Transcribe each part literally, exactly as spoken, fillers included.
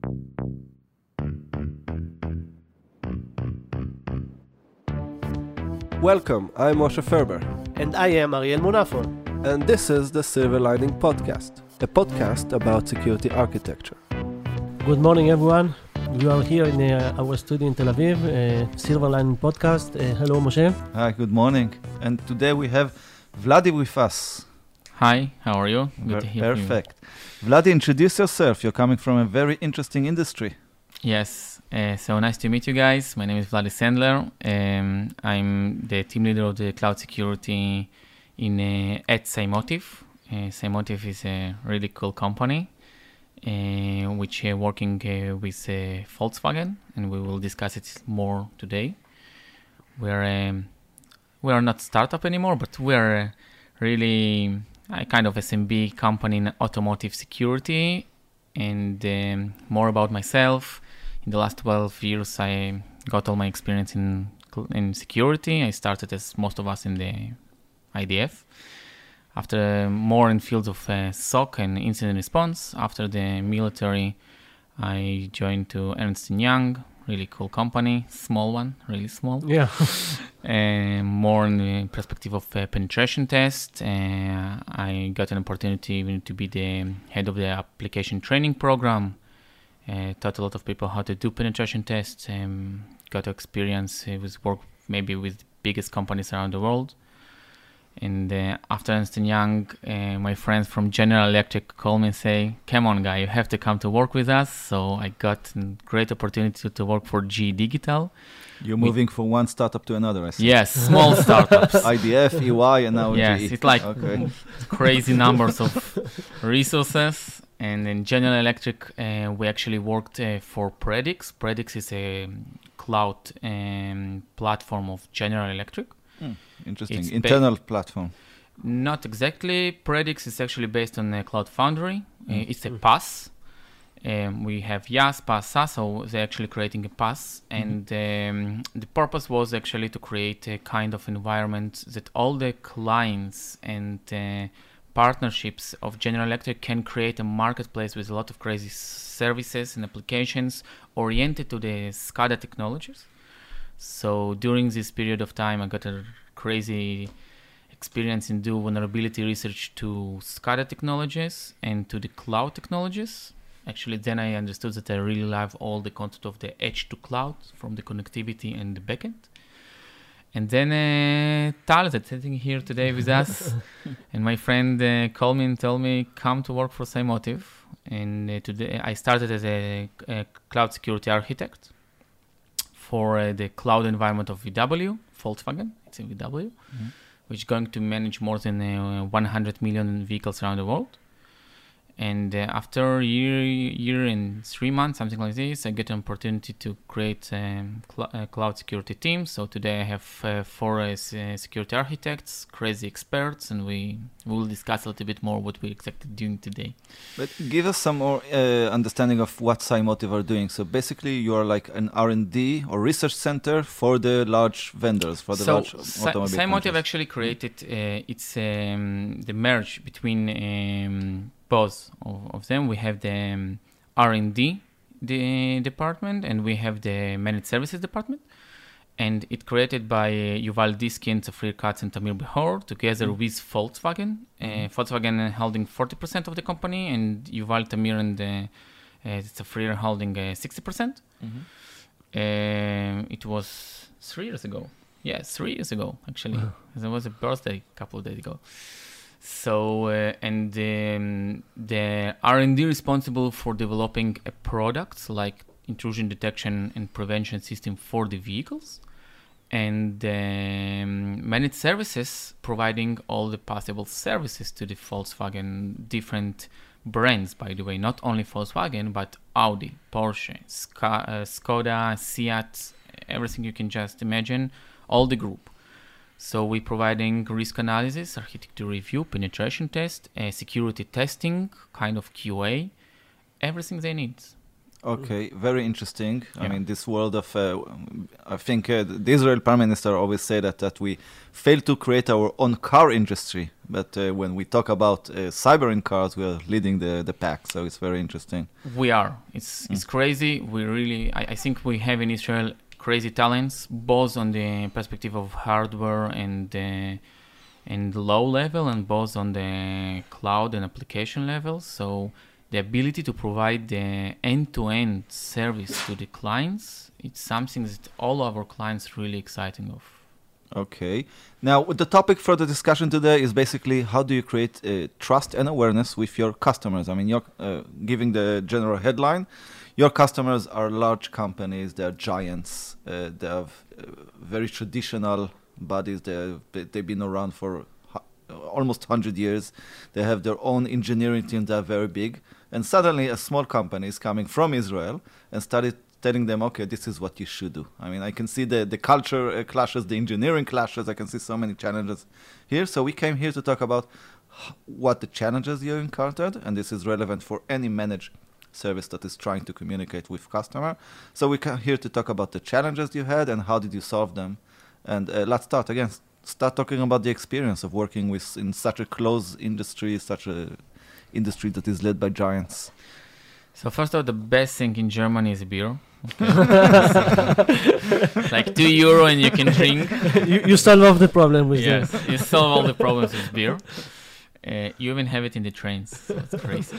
Welcome, I'm Moshe Ferber. And I am Ariel Munafon. And this is the Silver Lining Podcast, a podcast about security architecture. Good morning, everyone. We are here in uh, our studio in Tel Aviv, uh, Silver Lining Podcast. Uh, hello, Moshe. Hi, good morning. And today we have Vladi with us. Hi, how are you? Good Ver- to hear Perfect. From you. Vladi, introduce yourself. You're coming from a very interesting industry. Yes, uh, so nice to meet you guys. My name is Vladi Sandler. Um, I'm the team leader of the cloud security in uh, at Cymotive. Uh, Cymotive is a really cool company, uh, which are working uh, with uh, Volkswagen, and we will discuss it more today. We're um, we are not startup anymore, but we're uh, really a kind of S M B company in automotive security. And um, more about myself. In the last twelve years, I got all my experience in in security. I started, as most of us, in the I D F. After uh, more in fields of uh, S O C and incident response. After the military, I joined to Ernst and Young, really cool company, small one, really small. Yeah. uh, more in the perspective of uh, penetration test. Uh, I got an opportunity even to be the head of the application training program. Uh, taught a lot of people how to do penetration tests. Um, got experience uh, with work maybe with biggest companies around the world. And uh, after Ernst and Young, uh, my friends from General Electric call me and say, come on, guy, you have to come to work with us. So I got a great opportunity to, to work for G E Digital. You're we, moving from one startup to another, I see. Yes, small startups. I D F, E Y, and now yes, G E. Yes, it's like okay. crazy numbers of resources. And in General Electric, uh, we actually worked uh, for Predix. Predix is a cloud um, platform of General Electric. Hmm. Interesting. It's Internal ba- platform. Not exactly. Predix is actually based on uh, Cloud Foundry. Mm. Uh, it's a Mm. PaaS. Um, we have YaaS, PaaS, SaaS, so they're actually creating a PaaS. Mm-hmm. And um, the purpose was actually to create a kind of environment that all the clients and uh, partnerships of General Electric can create a marketplace with a lot of crazy services and applications oriented to the SCADA technologies. So during this period of time, I got a crazy experience in do vulnerability research to SCADA technologies and to the cloud technologies. Actually, then I understood that I really love all the concept of the edge to cloud, from the connectivity and the backend. And then uh, Tal that's sitting here today with us, and my friend uh, called me and told me, come to work for Cymotive. And uh, today I started as a, a cloud security architect for uh, the cloud environment of V W, Volkswagen, it's a V W, mm-hmm. which is going to manage more than uh, one hundred million vehicles around the world. And uh, after a year, year and three months, something like this, I get an opportunity to create a cl- a cloud security team. So today I have uh, four uh, security architects, crazy experts, and we will discuss a little bit more what we're exactly doing today. But give us some more uh, understanding of what Cymotive are doing. So basically, you are like an R and D or research center for the large vendors, for the so large Cy- automobile Cymotive companies. actually created, uh, it's um, the merge between um, both of, of them. We have the um, R and D the department, and we have the managed services department. And it created by uh, Yuval Diskin, Zafrir Katz, and Tamir Behor, together mm-hmm. with Volkswagen. Uh, Volkswagen holding forty percent of the company, and Yuval, Tamir, and uh, uh, Zafrir holding uh, sixty percent. Mm-hmm. Uh, it was three years ago. Yeah, three years ago, actually. Uh-huh. There was a birthday a couple of days ago. So, uh, and um, the R and D responsible for developing a product like intrusion detection and prevention system for the vehicles, and um, managed services providing all the possible services to the Volkswagen different brands, by the way, not only Volkswagen, but Audi, Porsche, Ska, uh, Skoda, Seat, everything you can just imagine, all the group. So we're providing risk analysis, architecture review, penetration test, uh, security testing, kind of Q A, everything they need. Okay, very interesting. I Yeah. mean, this world of, uh, I think uh, the Israel Prime Minister always say that, that we fail to create our own car industry. But uh, when we talk about uh, cyber in cars, we are leading the, the pack. So it's very interesting. We are. It's it's crazy. We really. I, I think we have in Israel crazy talents, both on the perspective of hardware and uh, and low level, and both on the cloud and application level. So the ability to provide the end-to-end service to the clients, it's something that all our clients really exciting of. Okay. Now, the topic for the discussion today is basically how do you create uh, trust and awareness with your customers? I mean, you're uh, giving the general headline. Your customers are large companies. They're giants. Uh, they have uh, very traditional bodies. They've, they've been around for hu- almost one hundred years. They have their own engineering team. They're very big. And suddenly a small company is coming from Israel and started telling them, okay, this is what you should do. I mean, I can see the, the culture uh, clashes, the engineering clashes. I can see so many challenges here. So we came here to talk about h- what the challenges you encountered, and this is relevant for any managed service that is trying to communicate with customer. So we come here to talk about the challenges you had and how did you solve them. And uh, let's start again. Start talking about the experience of working with in such a close industry, such a industry that is led by giants. So first of all, the best thing in Germany is beer. Okay. Like two euro and you can drink. you, you solve all the problem with Yes, that. you solve all the problems with beer. Uh, you even have it in the trains. So it's crazy.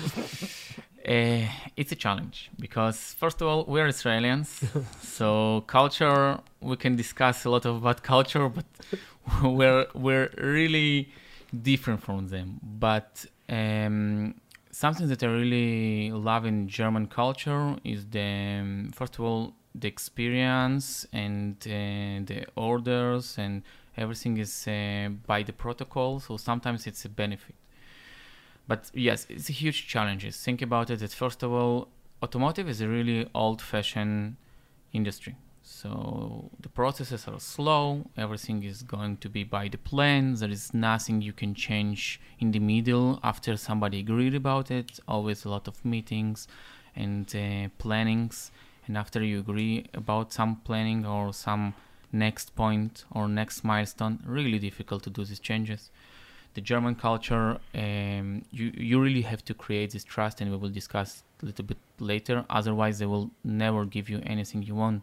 Uh, it's a challenge because first of all, we're Israelis. So culture, we can discuss a lot about culture, but we're we're really different from them. But um, something that I really love in German culture is the um, first of all the experience and uh, the orders and everything is uh, by the protocol. So sometimes it's a benefit. But yes, it's a huge challenge. Think about it that first of all, automotive is a really old-fashioned industry. So the processes are slow. Everything is going to be by the plan. There is nothing you can change in the middle after somebody agreed about it. Always a lot of meetings and uh, plannings. And after you agree about some planning or some next point or next milestone, really difficult to do these changes. The German culture, um, you you really have to create this trust, and we will discuss a little bit later. Otherwise, they will never give you anything you want.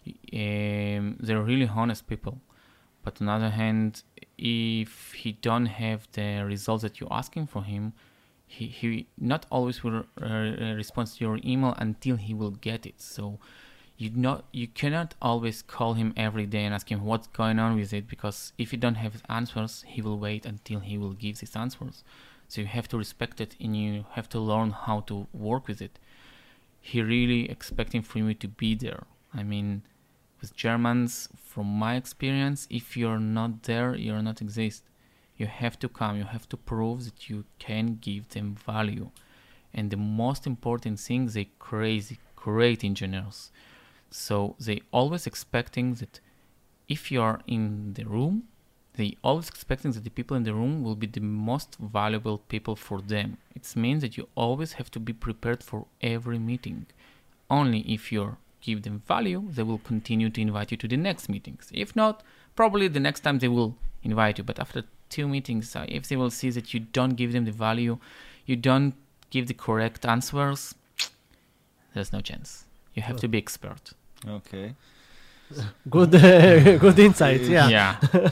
Um, they're really honest people. But on the other hand, if he don't have the results that you're asking for him, he, he not always will uh, respond to your email until he will get it. So you not you cannot always call him every day and ask him what's going on with it, because if you don't have answers, he will wait until he will give these answers. So you have to respect it and you have to learn how to work with it. He really expecting from you to be there. I mean, with Germans, from my experience, if you're not there, you're not exist. You have to come, you have to prove that you can give them value. And the most important thing, they crazy, great engineers. So they always expecting that if you are in the room, they always expecting that the people in the room will be the most valuable people for them. It means that you always have to be prepared for every meeting. Only if you give them value, they will continue to invite you to the next meetings. If not, probably the next time they will invite you. But after two meetings, uh, if they will see that you don't give them the value, you don't give the correct answers, there's no chance. You have to be expert. Okay. Good, uh, good insight. Yeah. Yeah.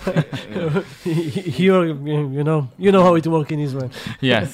Here, you know, you know how it works in Israel. Yes.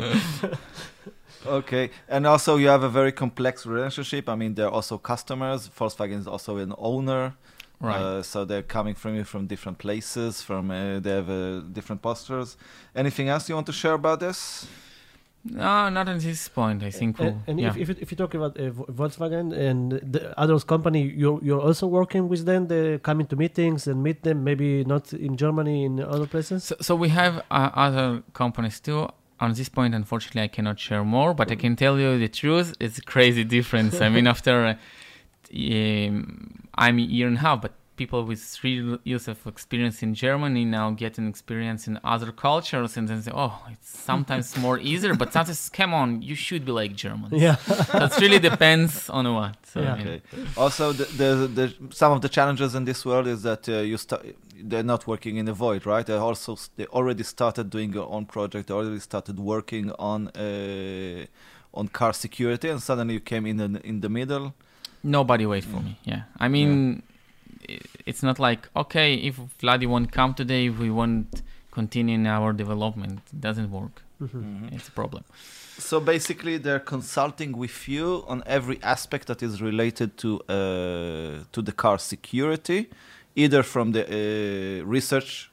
Okay, and also you have a very complex relationship. I mean, they're also customers. Volkswagen is also an owner, Right. uh, so they're coming from you from different places. From uh, they have uh, different postures. Anything else you want to share about this? No, not at this point. I think. And, We'll, and yeah. if, if, if you talk about uh, Vo- Volkswagen and the others company, you're, you're also working with them, they coming to meetings and meet them, maybe not in Germany, in other places? So, so we have uh, other companies too. On this point, unfortunately, I cannot share more, but I can tell you the truth. It's a crazy difference. I mean, after uh, um, I'm a year and a half, but people with three years of experience in Germany now get an experience in other cultures and then say, oh, it's sometimes more easier, but sometimes, come on, you should be like Germans. Yeah. So it really depends on what. So, Yeah. you know. Okay. Also, the, the, the, some of the challenges in this world is that uh, you start. They're not working in the void, right? They also they already started doing their own project. They already started working on uh, on car security, and suddenly you came in the, in the middle. Nobody waits for Mm. me. Yeah, I mean, i it's not like, okay, if Vladi won't come today, we won't continue in our development. It doesn't work. Mhm. It's a problem. So basically, they're consulting with you on every aspect that is related to uh, to the car security, either from the uh, research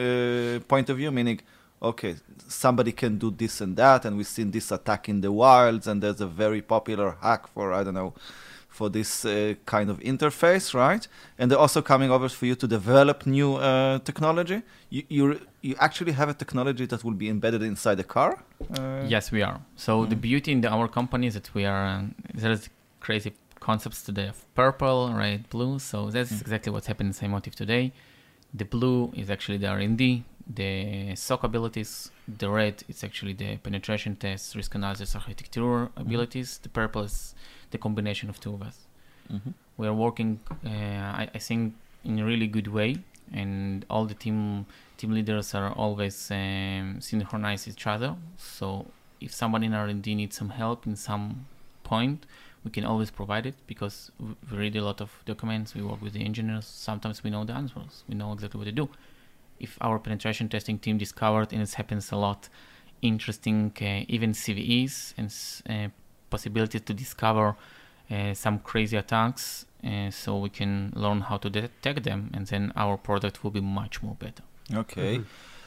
uh, point of view, meaning, okay, somebody can do this and that, and we've seen this attack in the wilds, and there's a very popular hack for, I don't know, for this uh, kind of interface, right? And they're also coming over for you to develop new uh, technology. You, you you actually have a technology that will be embedded inside the car? Uh, Yes, we are. So the Mm. beauty in the, our company is that we are, um, there's crazy concepts today of purple, red, blue. So that's Mm. exactly what's happening in Simotive today. The blue is actually the R and D, the S O C abilities. The red is actually the penetration tests, risk analysis, architecture abilities. The purple is the combination of two of us. Mhm. We are working, uh, I, I think, in a really good way, and all the team team leaders are always um, synchronize each other. So if somebody in R and D needs some help in some point, we can always provide it because we we read a lot of documents. We work with the engineers. Sometimes we know the answers. We know exactly what to do. If our penetration testing team discovered, and it happens a lot, interesting uh, even C V Es and s- uh, possibility to discover uh, some crazy attacks, uh, so we can learn how to detect them, and then our product will be much more better. Okay.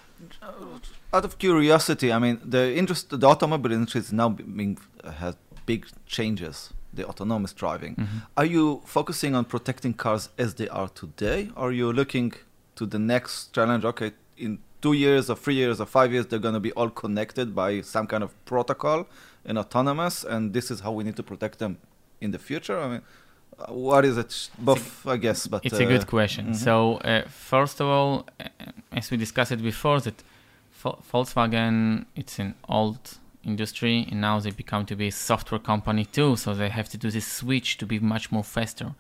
Uh, Out of curiosity, I mean, the interest, the automobile industry is now being has big changes. The autonomous driving. Mhm. Are you focusing on protecting cars as they are today, or are you looking to the next challenge? Okay, in two years or three years or five years, they're going to be all connected by some kind of protocol and autonomous, and this is how we need to protect them in the future. I mean, uh, what is it? Both, I guess, but It's uh, a good question. mhm. So uh, first of all, uh, as we discussed it before, that Vol- Volkswagen, it's an old industry, and now they become to be a software company too, so they have to do this switch to be much more faster.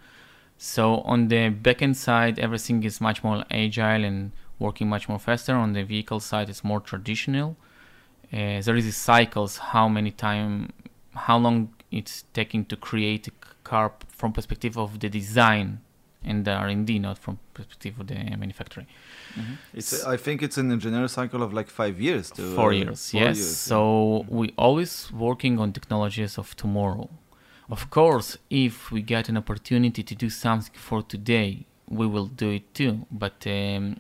So on the backend side, everything is much more agile and working much more faster. On the vehicle side, it's more traditional. Uh, there is these cycles, how many time, how long it's taking to create a c- car from perspective of the design and the R and D, not from perspective of the manufacturing. Mhm. It's, I think it's an engineering cycle of like five years. To, Four uh, years, four yes. years, So we always working on technologies of tomorrow. Of course, if we get an opportunity to do something for today, we will do it too. But um,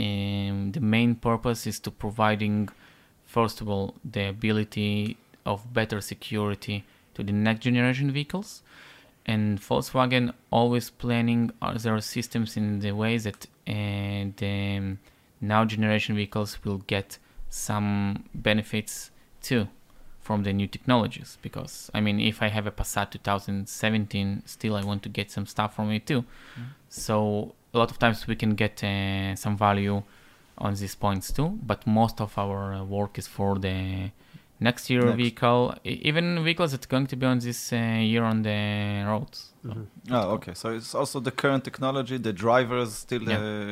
um, the main purpose is to providing, first of all, the ability of better security to the next generation vehicles. And Volkswagen always planning uh, their systems in the way that uh, the um, now generation vehicles will get some benefits too from the new technologies. Because I mean, if I have a Passat twenty seventeen, still I want to get some stuff from it too. Mm. So a lot of times we can get uh, some value on these points too. But most of our uh, work is for the next year Next. vehicle, e- even vehicles that's going to be on this uh, year on the roads. So Mhm. Oh, okay. So it's also the current technology, the drivers still.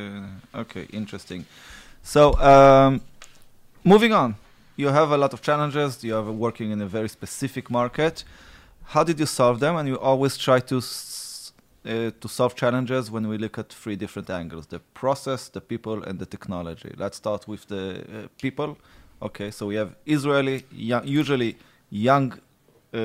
Uh, okay, interesting. So um, moving on, you have a lot of challenges. You are working in a very specific market. How did you solve them? And you always try to s- uh, to solve challenges when we look at three different angles: the process, the people, and the technology. Let's start with the uh, people. Okay, so we have Israeli, young, usually young uh,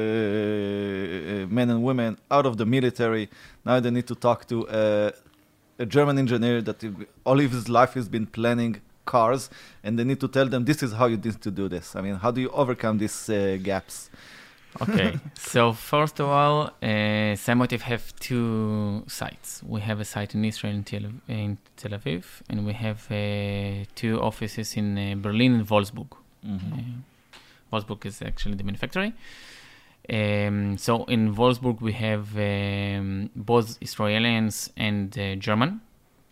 men and women out of the military. Now they need to talk to uh, a German engineer that il- all of his life has been planning cars, and they need to tell them this is how you need to do this. I mean, how do you overcome these uh, gaps? Okay, so first of all, uh, Simotive have two sites. We have a site in Israel in Tel, in Tel Aviv, and we have uh, two offices in uh, Berlin and Wolfsburg. Uh, Wolfsburg is actually the manufacturer. Um, so in Wolfsburg we have um, both Israelis and uh, German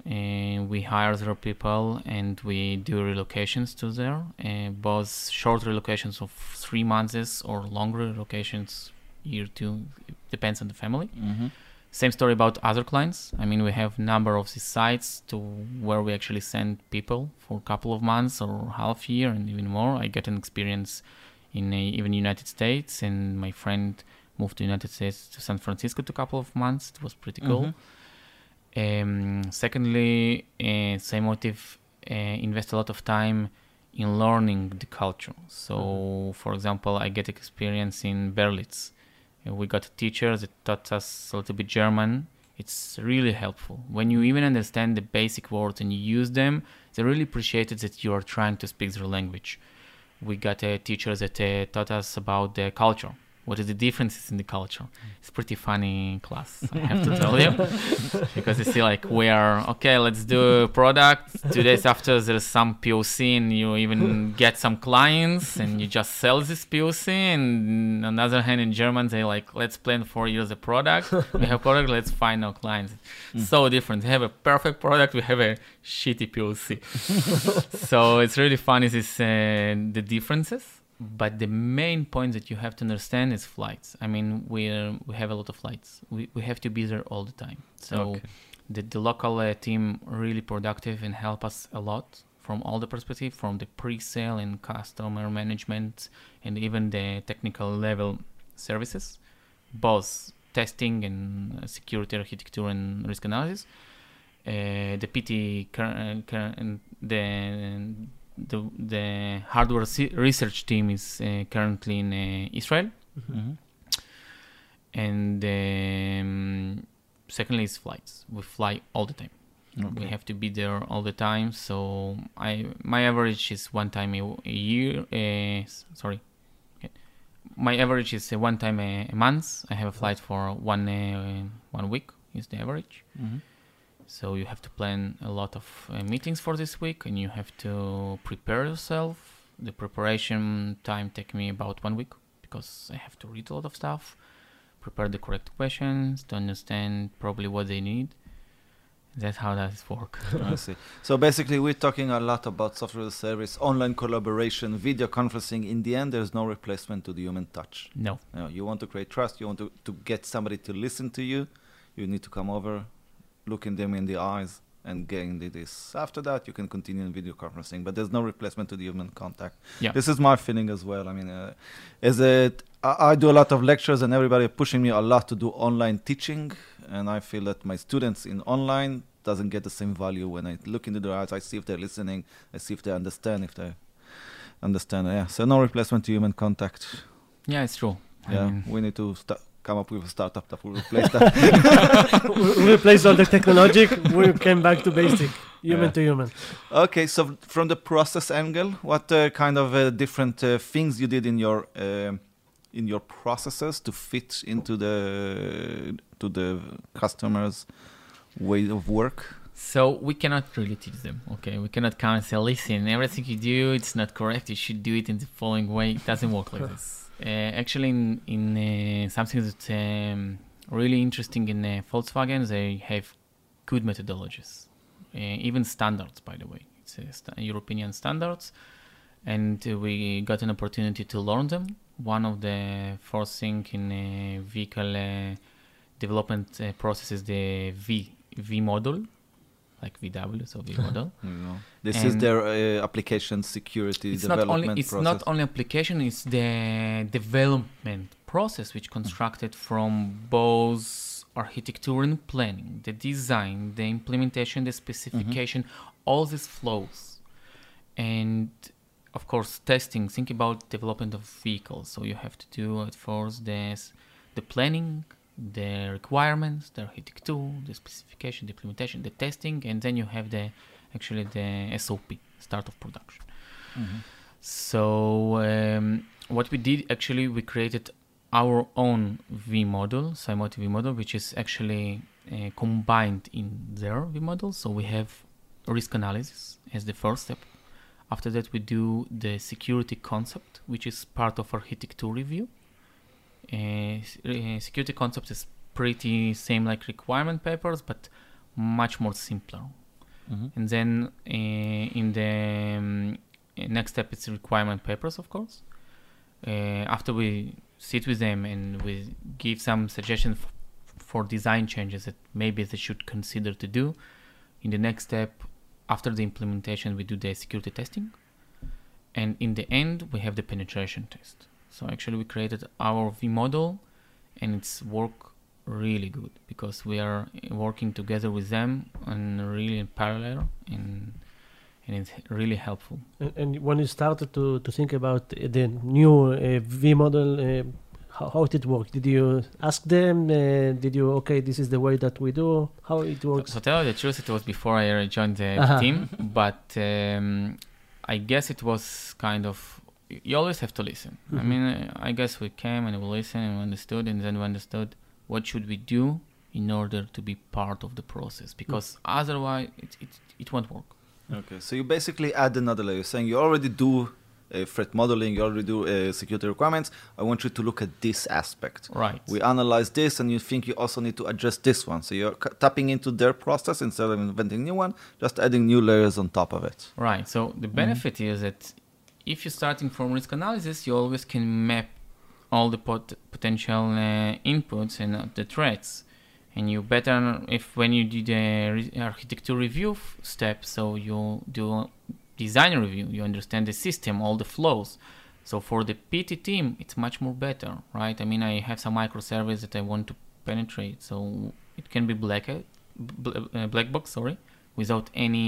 and we hire their people and we do relocations to there, uh, both short relocations of three months or longer relocations, year two, it depends on the family. Mm-hmm. Same story about other clients. I mean, we have number of these sites to where we actually send people for a couple of months or half year and even more. I get an experience in uh, even United States, and my friend moved to United States to San Francisco to a couple of months. It was pretty cool. Mm-hmm. Um, secondly, uh, Cymotive uh, invest a lot of time in learning the culture. So, mm-hmm. for example, I get experience in Berlitz. Uh, we got a teacher that taught us a little bit German. It's really helpful. When you even understand the basic words and you use them, they really appreciate it that you are trying to speak their language. We got a teacher that uh, taught us about the culture. What is the differences in the culture? It's pretty funny class, I have to tell you. Because you see, like, we are, okay, let's do a product. Two days after, there's some P O C, and you even get some clients, and you just sell this P O C. And on the other hand, in German, they like, let's plan four years a product. We have product, let's find our clients. Mm. So different. They have a perfect product, we have a shitty P O C. So it's really funny, this, uh, the differences. But the main point that you have to understand is flights. I mean, we we have a lot of flights. We we have to be there all the time. So okay. the, the local uh, team really productive and help us a lot from all the perspective, from the pre-sale and customer management and even the technical level services, both testing and security, architecture and risk analysis. Uh, the P T cur- cur- and the The, the hardware se- research team is uh, currently in uh, Israel. Mm-hmm. And um, secondly is flights. We fly all the time. Okay. We have to be there all the time. So I my average is one time a, a year. Uh, sorry. Okay. My average is uh, one time a, a month. I have a flight for one uh, one week is the average. Mm-hmm. So you have to plan a lot of uh, meetings for this week, and you have to prepare yourself. The preparation time take me about one week because I have to read a lot of stuff, prepare the correct questions to understand probably what they need. That's how that works. I see. So basically, we're talking a lot about software as a service, online collaboration, video conferencing. In the end, there's no replacement to the human touch. No. You know, you want to create trust. You want to, to get somebody to listen to you. You need to come over, looking them in the eyes and getting this. After that, you can continue in video conferencing, but there's no replacement to the human contact. Yeah. This is my feeling as well. I mean, uh, is it? I, I do a lot of lectures, and everybody pushing me a lot to do online teaching, and I feel that my students in online doesn't get the same value. When I look into their eyes, I see if they're listening, I see if they understand, if they understand. Yeah. So no replacement to human contact. Yeah, it's true. Yeah, I mean, we need to st- come up with a startup that will replace that. We replaced all the technology. We came back to basic, human Yeah. to human. Okay, so from the process angle, what uh, kind of uh, different uh, things you did in your uh, in your processes to fit into the to the customers' way of work? So we cannot really teach them, okay? We cannot come and say, listen, everything you do, it's not correct. You should do it in the following way. It doesn't work like this. Uh, actually, in, in uh, something that's um, really interesting in uh, Volkswagen, they have good methodologies, uh, even standards, by the way. It's uh, st- European standards, and uh, we got an opportunity to learn them. One of the first thing in uh, vehicle uh, development uh, process is the V V model, like V W, so V model. You know, this And is their uh, application security It's not development only it's process. not only application; it's the development process, which constructed from both architecture and planning, the design, the implementation, the specification, all these flows, and of course testing. Think about development of vehicles. So you have to do at first the the planning, the requirements, the architecture, the specification, the implementation, the testing, and then you have the actually the S O P, start of production. Mm-hmm. So um, what we did actually, we created our own V model, Cymotive V model, which is actually uh, combined in their V model. So we have risk analysis as the first step. After that, we do the security concept, which is part of architecture review. Uh, security concept is pretty same like requirement papers, but much more simpler Mhm. And then uh, in the um, next step, it's requirement papers, of course. Uh, after we sit with them and we give some suggestions f- for design changes that maybe they should consider to do. In the next step, after the implementation, we do the security testing. And in the end, we have the penetration test. So actually we created our V model and it's work really good because we are working together with them and really in parallel and and it's really helpful. And, and when you started to, to think about uh, the new uh, V model, uh, how, how did it work? Did you ask them? Uh, did you, okay, this is the way that we do? How it works? So, so tell you the truth, it was before I joined the Uh-huh. team, but um, I guess it was kind of, you always have to listen. I Mhm. mean, uh, I guess we came and we listened and we understood, and then we understood what should we do in order to be part of the process, because otherwise it, it, it won't work. Okay, so you basically add another layer. You're saying you already do uh, threat modeling, you already do uh, security requirements. I want you to look at this aspect. Right. We analyze this, and you think you also need to address this one. So you're c- tapping into their process instead of inventing new one, just adding new layers on top of it. Right. So the benefit is that if you're starting from risk analysis, you always can map all the pot- potential uh, inputs and uh, the threats. And you better, if when you do the re- architecture review f- step, so you do design review, you understand the system, all the flows. So for the P T team, it's much more better, right? I mean, I have some microservice that I want to penetrate, so it can be black, uh, bl- uh, black box, sorry, without any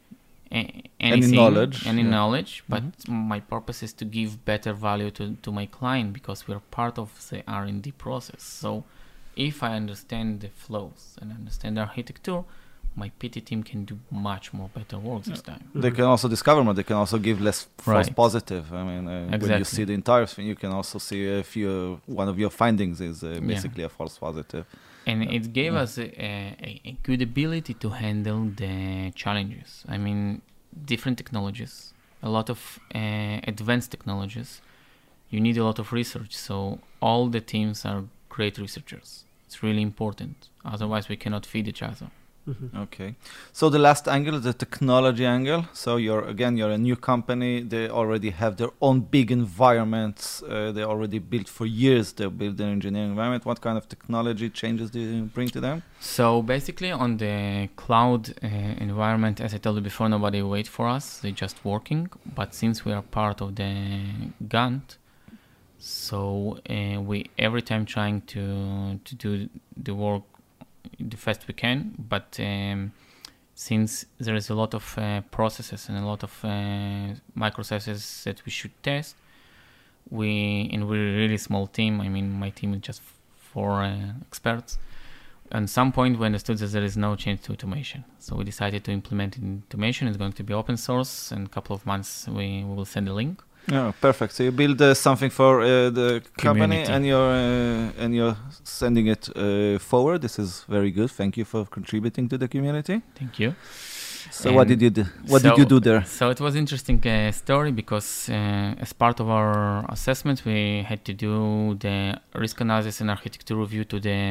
a- anything, knowledge, any yeah. knowledge. But my purpose is to give better value to, to my client because we are part of the R and D process. So if I understand the flows and understand the architecture, my P T team can do much more better work this time. They can also discover more. They can also give less false Right. positive. I mean, uh, when you Exactly. see the entire thing, you can also see if you one of your findings is uh, Yeah. basically a false positive. And it gave Yeah. us a, a, a good ability to handle the challenges. I mean, different technologies, a lot of uh, advanced technologies. You need a lot of research. So all the teams are great researchers. It's really important. Otherwise, we cannot feed each other. Okay. So the last angle is the technology angle. So you're again, you're a new company. They already have their own big environments. Uh, they already built for years. They built their engineering environment. What kind of technology changes do you bring to them? So basically on the cloud uh, environment, as I told you before, nobody wait for us. They're just working. But since we are part of the Gantt, so uh, we every time trying to to do the work the fast we can. But um, since there is a lot of uh, processes and a lot of uh, microservices that we should test, we and we're a really small team. I mean, my team is just four uh, experts. At some point, we understood that there is no change to automation. So we decided to implement it in automation. It's going to be open source. In a couple of months, we, we will send a link. Yeah, perfect. So you build uh, something for uh, the company, Community. and you're uh, and you're sending it uh, forward. This is very good. Thank you for contributing to the community. Thank you. So what did you do? What did so- you do there? So it was interesting uh, story because uh, as part of our assessment, we had to do the risk analysis and architecture review to the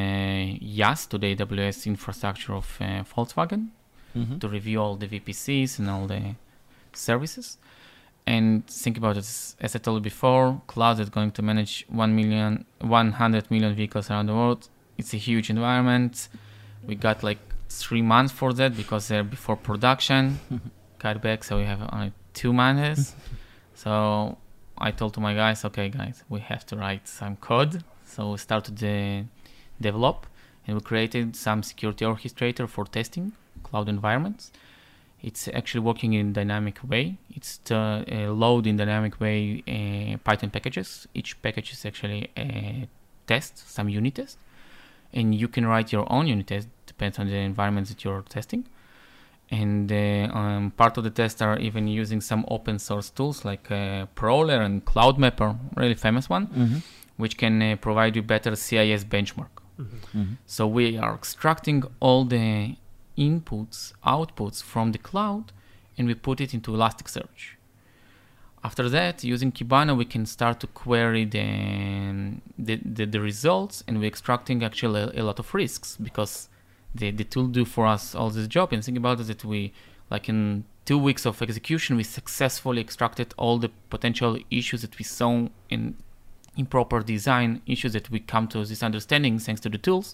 Y A S, to the A W S infrastructure of uh, Volkswagen, Mhm. to review all the V P Cs and all the services. And think about it, as- as I told you before, cloud is going to manage one million, one hundred million vehicles around the world. It's a huge environment. We got like three months for that because they're before production. Cut back, so we have only two months. So I told to my guys, okay, guys, we have to write some code. So we started to develop, and we created some security orchestrator for testing cloud environments. It's actually working in dynamic way. It's to, uh, load in dynamic way uh, Python packages. Each package is actually a test, some unit test, and you can write your own unit test. Depends on the environments that you're testing. And uh, um, part of the tests are even using some open source tools like uh, Prowler and Cloud Mapper, really famous one, Mhm. which can uh, provide you better C I S benchmark. Mhm. So we are extracting all the inputs, outputs from the cloud, and we put it into Elasticsearch. After that, using Kibana, we can start to query the, the, the, the results, and we're extracting actually a, a lot of risks because the, the tool do for us all this job. And think about it that we like in two weeks of execution, we successfully extracted all the potential issues that we saw in improper design, issues that we come to this understanding thanks to the tools.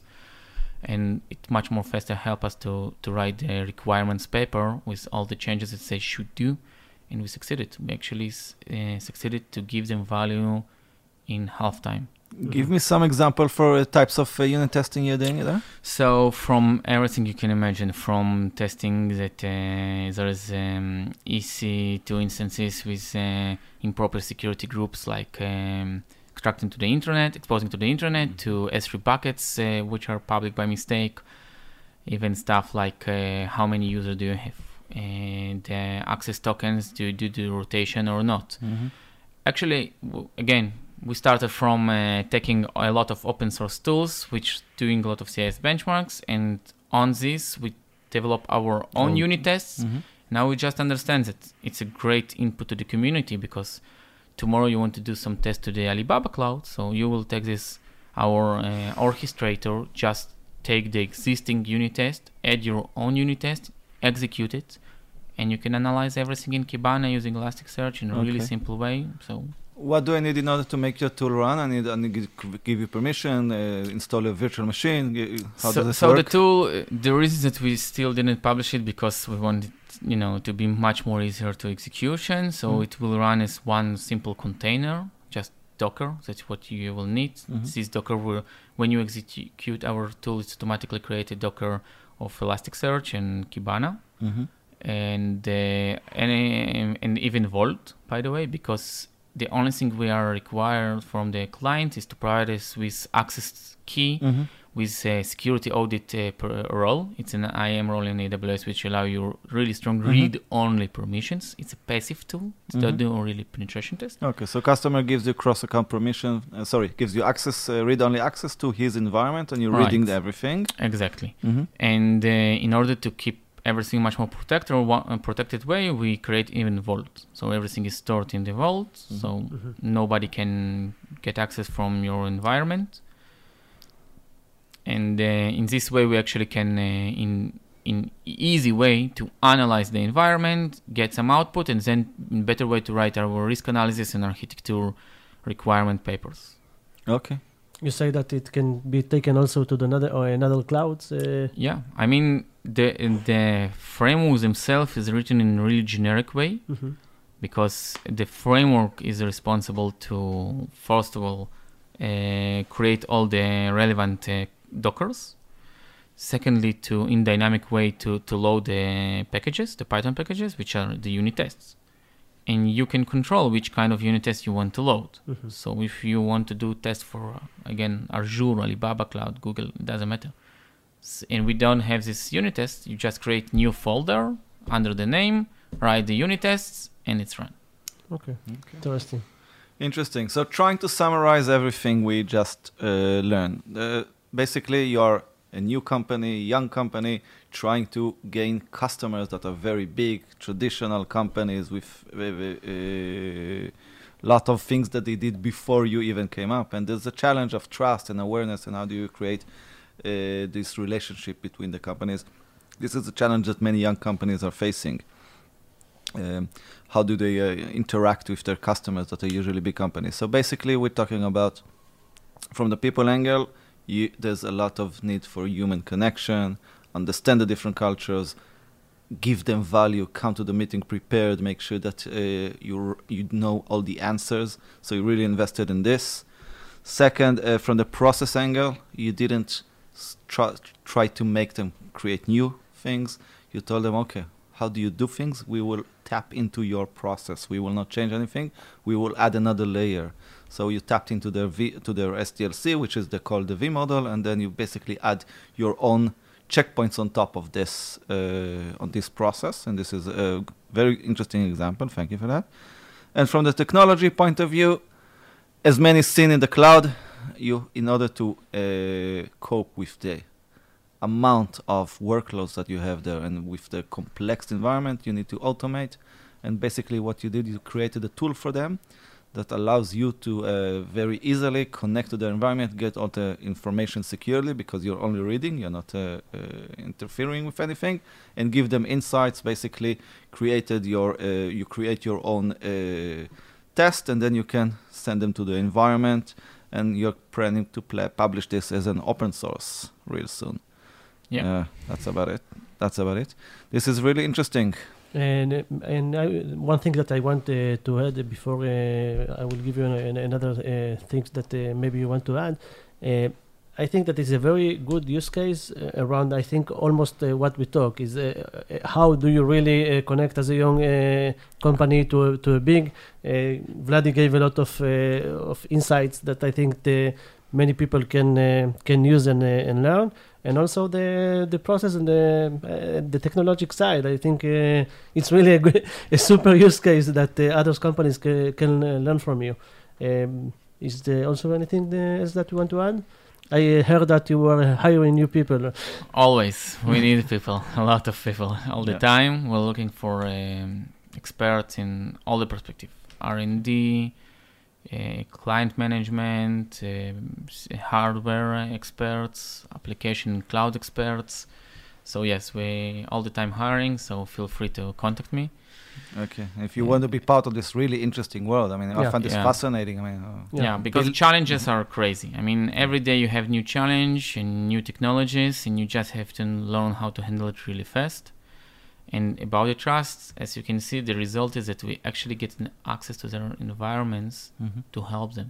And it much more faster help us to, to write the requirements paper with all the changes that they should do. And we succeeded. We actually uh, succeeded to give them value in half time. Give Mm-hmm. me some example for uh, types of uh, unit testing you're doing there. So from everything you can imagine, from testing that uh, there is um, E C two instances with uh, improper security groups like um, extracting to the internet, exposing to the internet, mm-hmm. to S three buckets uh, which are public by mistake, even stuff like uh, how many users do you have, and uh, access tokens, do you do the rotation or not. Mm-hmm. Actually, w- again, we started from uh, taking a lot of open source tools, which doing a lot of C I S benchmarks, and on this we develop our own Oh. unit tests. Mm-hmm. Now we just understand that it's a great input to the community, because tomorrow you want to do some test to the Alibaba cloud, so you will take this, our uh, orchestrator, just take the existing unit test, add your own unit test, execute it, and you can analyze everything in Kibana using Elasticsearch in a really Okay. simple way. So What do I need in order to make your tool run? I need, I need to give you permission, uh, install a virtual machine. G- How so, does this so work? the tool, uh, the reason that we still didn't publish it because we wanted, you know, to be much more easier to execution. So Mm. it will run as one simple container, just Docker. That's what you will need. Mhm. This Docker will, when you execute our tool, it's automatically create a Docker of Elasticsearch and Kibana, Mhm. and uh, and, and even Vault, by the way, because the only thing we are required from the client is to provide us with access key Mhm. with a security audit uh, per role. It's an I A M role in A W S, which allow you really strong Mhm. read-only permissions. It's a passive tool. It's not Mhm. doing really penetration test. Okay, so customer gives you cross-account permission. Uh, sorry, gives you access, uh, read-only access to his environment, and you're Right. reading everything. Exactly. Mm-hmm. And uh, in order to keep everything much more protected, one, uh, protected way, we create even vault. So everything is stored in the vault, Mhm. so Mhm. nobody can get access from your environment. And uh, in this way, we actually can, uh, in in easy way, to analyze the environment, get some output, and then in better way to write our risk analysis and architecture requirement papers. Okay. You say that it can be taken also to the another or another clouds. Uh, Yeah, I mean the the framework themselves is written in a really generic way, mhm. because the framework is responsible to, first of all, uh, create all the relevant uh, Dockers. Secondly, to in dynamic way to, to load the packages, the Python packages, which are the unit tests. And you can control which kind of unit test you want to load. Mhm. So if you want to do tests for, uh, again, Azure, Alibaba Cloud, Google, it doesn't matter. S- and we don't have this unit test, you just create new folder under the name, write the unit tests, and it's run. Okay, Okay. interesting. Interesting. So trying to summarize everything we just uh, learned. Uh, basically, you're a new company, young company, trying to gain customers that are very big, traditional companies with a lot of things that they did before you even came up. And there's a challenge of trust and awareness, and how do you create uh, this relationship between the companies. This is a challenge that many young companies are facing. Um, how do they uh, interact with their customers that are usually big companies? So basically, we're talking about, from the people angle, you, there's a lot of need for human connection, understand the different cultures, give them value, come to the meeting prepared, make sure that uh, you you know all the answers. So you really invested in this. Second, uh, from the process angle, you didn't s- try, try to make them create new things. You told them, okay, how do you do things? We will tap into your process. We will not change anything. We will add another layer. So you tapped into their v, to their S D L C, which is the, called the V model, and then you basically add your own checkpoints on top of this uh, on this process. And this is a very interesting example. Thank you for that. And from the technology point of view, as many seen in the cloud, you in order to uh, cope with the amount of workloads that you have there and with the complex environment, you need to automate. And basically what you did, you created a tool for them that allows you to uh, very easily connect to the environment, get all the information securely because you're only reading, you're not uh, uh, interfering with anything, and give them insights. Basically, created your uh, you create your own uh, test, and then you can send them to the environment. And you're planning to pl- publish this as an open source real soon. Yeah, uh, that's about it. That's about it. This is really interesting. And uh, and I, one thing that I want uh, to add before uh, I will give you an, an, another uh, things that uh, maybe you want to add. Uh, I think that is a very good use case uh, around. I think almost uh, what we talk is uh, uh, how do you really uh, connect as a young uh, company to a, to a big. Uh, Vladi gave a lot of uh, of insights that I think the many people can uh, can use and uh, and learn. And also the the process and the uh, the technological side. I think uh, it's really a, good, a super use case that uh, other companies ca- can uh, learn from you. Um, is there also anything uh, else that you want to add? I uh, heard that you were hiring new people. Always, we need people, a lot of people, all the Yeah. time. We're looking for um, experts in all the perspective, R and D, uh, client management, um, s- hardware experts, application cloud experts. So yes, we all the time hiring. So feel free to contact me. Okay. If you Yeah. want to be part of this really interesting world, I mean, I Yeah. find this Yeah. fascinating. I mean, uh, Yeah. Yeah, because Build- challenges are crazy. I mean, every day you have new challenge and new technologies, and you just have to learn how to handle it really fast. And about the trust, as you can see, the result is that we actually get an access to their environments mhm. to help them.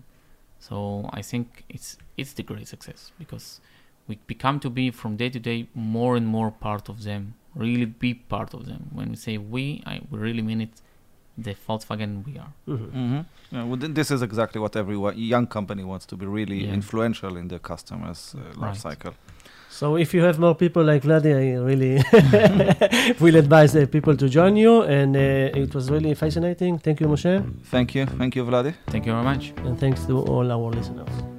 So I think it's it's the great success because we become to be from day to day more and more part of them, really be part of them. When we say we, I we really mean it. The Volkswagen we are. Mhm. Mm-hmm. Yeah, well, th- this is exactly what every wa- young company wants to be really Yeah. influential in the customer's uh, life Right. cycle. So if you have more people like Vladi, I really will advise uh, people to join you. And uh, it was really fascinating. Thank you, Moshe. Thank you. Thank you, Vladi. Thank you very much. And thanks to all our listeners.